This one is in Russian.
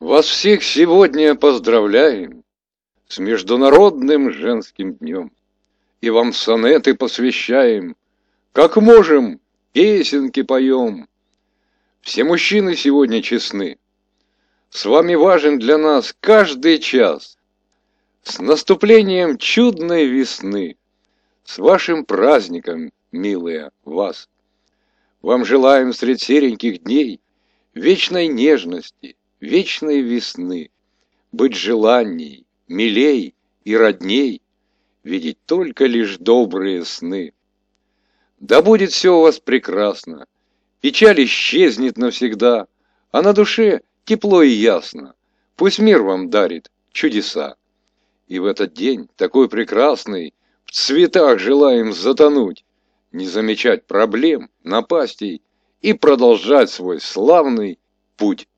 Вас всех сегодня поздравляем с Международным женским днем. И вам сонеты посвящаем, как можем, песенки поем. Все мужчины сегодня честны. С вами важен для нас каждый час. С наступлением чудной весны, с вашим праздником, милые, вас. Вам желаем средь сереньких дней вечной нежности, вечной весны, быть желанней, милей и родней, видеть только лишь добрые сны. Да будет все у вас прекрасно, печаль исчезнет навсегда, а на душе тепло и ясно, пусть мир вам дарит чудеса. И в этот день, такой прекрасный, в цветах желаем затонуть, не замечать проблем, напастей и продолжать свой славный путь.